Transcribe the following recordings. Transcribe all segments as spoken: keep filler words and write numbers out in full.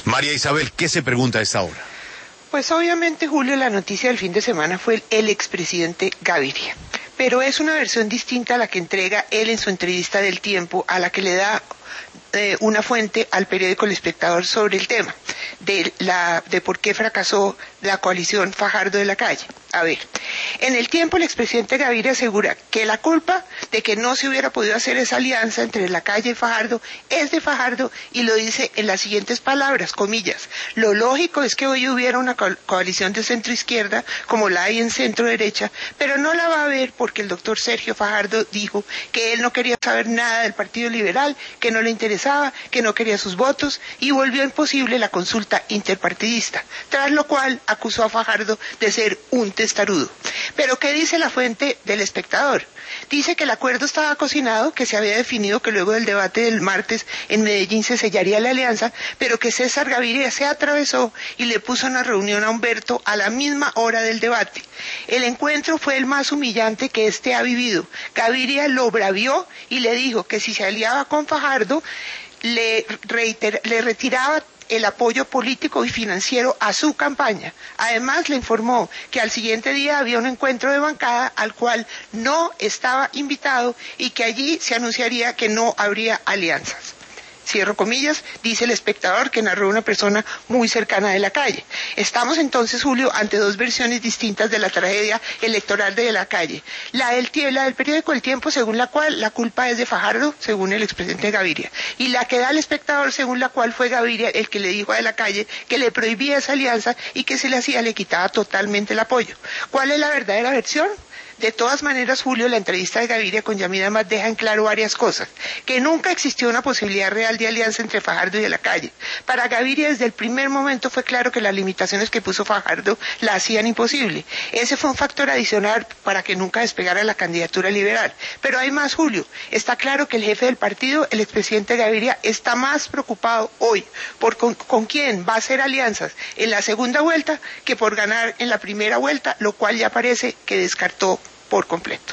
María Isabel, ¿qué se pregunta a esta hora? Pues obviamente, Julio, la noticia del fin de semana fue el, el expresidente Gaviria, pero es una versión distinta a la que entrega él en su entrevista del Tiempo, a la que le da eh, una fuente al periódico El Espectador sobre el tema de, la, de por qué fracasó la coalición Fajardo de la Calle. A ver, en el Tiempo el expresidente Gaviria asegura que la culpa de que no se hubiera podido hacer esa alianza entre la Calle y Fajardo es de Fajardo, y lo dice en las siguientes palabras, comillas: lo lógico es que hoy hubiera una co coalición de centro izquierda como la hay en centro derecha, pero no la va a haber porque el doctor Sergio Fajardo dijo que él no quería saber nada del Partido Liberal, que no le interesaba, que no quería sus votos, y volvió imposible la consulta interpartidista, tras lo cual acusó a Fajardo de ser un testarudo. Pero ¿qué dice la fuente del Espectador? Dice que el acuerdo estaba cocinado, que se había definido que luego del debate del martes en Medellín se sellaría la alianza, pero que César Gaviria se atravesó y le puso una reunión a Humberto a la misma hora del debate. El encuentro fue el más humillante que éste ha vivido. Gaviria lo bravió y le dijo que si se aliaba con Fajardo, le, reiter, le retiraba el apoyo político y financiero a su campaña. Además, le informó que al siguiente día había un encuentro de bancada al cual no estaba invitado y que allí se anunciaría que no habría alianzas. Cierro comillas, dice El Espectador, que narró una persona muy cercana de la Calle. Estamos entonces, Julio, ante dos versiones distintas de la tragedia electoral de la Calle. La del, la del periódico El Tiempo, según la cual la culpa es de Fajardo, según el expresidente Gaviria, y la que da El Espectador, según la cual fue Gaviria el que le dijo a de la Calle que le prohibía esa alianza y que se le hacía, le quitaba totalmente el apoyo. ¿Cuál es la verdadera versión? De todas maneras, Julio, la entrevista de Gaviria con Yamid Amad deja en claro varias cosas: que nunca existió una posibilidad real de alianza entre Fajardo y de la Calle. Para Gaviria, desde el primer momento fue claro que las limitaciones que puso Fajardo la hacían imposible. Ese fue un factor adicional para que nunca despegara la candidatura liberal. Pero hay más, Julio. Está claro que el jefe del partido, el expresidente Gaviria, está más preocupado hoy por con, con quién va a hacer alianzas en la segunda vuelta que por ganar en la primera vuelta, lo cual ya parece que descartó por completo.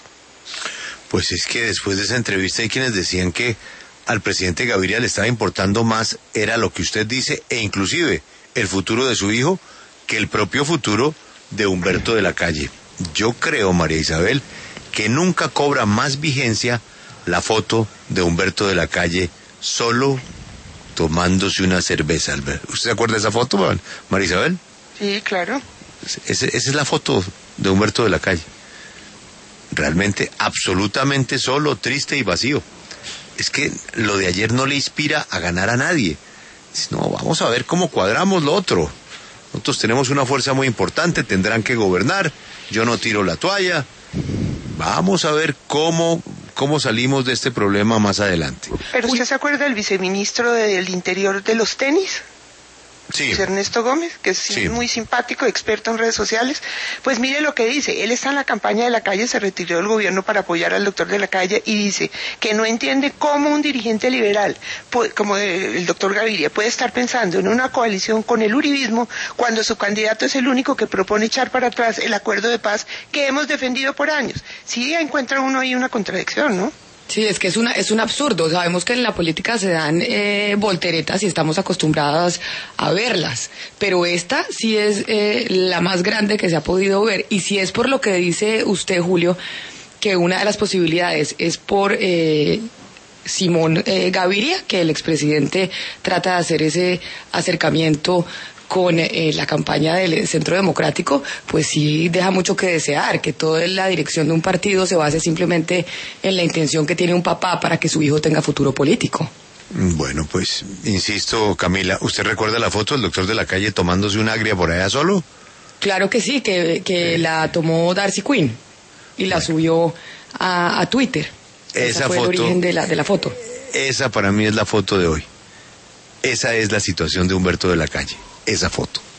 Pues es que después de esa entrevista hay quienes decían que al presidente Gaviria le estaba importando más, era lo que usted dice, e inclusive el futuro de su hijo, que el propio futuro de Humberto de la Calle. Yo creo, María Isabel, que nunca cobra más vigencia la foto de Humberto de la Calle solo tomándose una cerveza. ¿Usted se acuerda de esa foto, María Isabel? Sí, claro. Esa, esa es la foto de Humberto de la Calle. Realmente absolutamente solo, triste y vacío. Es que lo de ayer no le inspira a ganar a nadie. No, vamos a ver cómo cuadramos lo otro. Nosotros tenemos una fuerza muy importante, tendrán que gobernar, yo no tiro la toalla. Vamos a ver cómo, cómo salimos de este problema más adelante. ¿Pero usted se acuerda del viceministro del Interior de los tenis? Sí. Ernesto Gómez, que es sí. muy simpático, experto en redes sociales. Pues mire lo que dice: él está en la campaña de la Calle, se retiró del gobierno para apoyar al doctor de la Calle, y dice que no entiende cómo un dirigente liberal, como el doctor Gaviria, puede estar pensando en una coalición con el uribismo cuando su candidato es el único que propone echar para atrás el acuerdo de paz que hemos defendido por años. Sí, encuentra uno ahí una contradicción, ¿no? Sí, es que es una es un absurdo. Sabemos que en la política se dan eh, volteretas y estamos acostumbradas a verlas, pero esta sí es eh, la más grande que se ha podido ver. Y si es por lo que dice usted, Julio, que una de las posibilidades es por eh, Simón eh, Gaviria, que el expresidente trata de hacer ese acercamiento con eh, la campaña del Centro Democrático, pues sí deja mucho que desear, que toda la dirección de un partido se base simplemente en la intención que tiene un papá para que su hijo tenga futuro político. Bueno, pues, insisto, Camila, ¿usted recuerda la foto del doctor de la Calle tomándose un agria por allá solo? Claro que sí, que, que sí. La tomó Darcy Quinn y la bueno. subió a, a Twitter. Esa Ese fue foto, el origen de la, de la foto. Esa para mí es la foto de hoy. Esa es la situación de Humberto de la Calle. Esa foto.